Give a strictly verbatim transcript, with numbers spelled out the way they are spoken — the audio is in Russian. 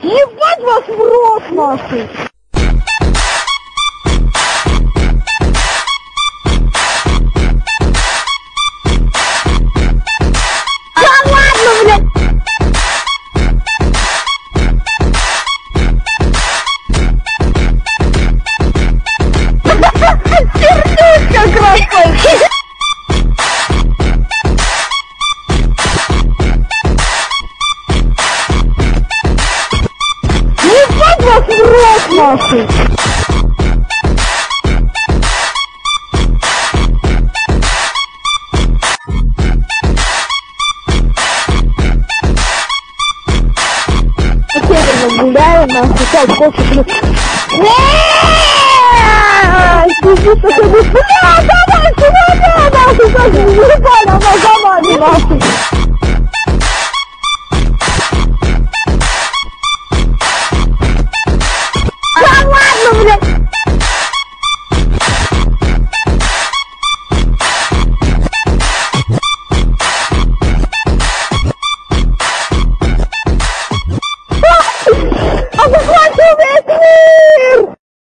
Ебать вас в рот, нахуй! Да ладно, блядь! Сердечко красное! Ебать вас в рот, нахуй! Гуляю, нахуй, так, кофе, бля, давай, сюда, нахуй, как не ебали, она за нами, нахуй.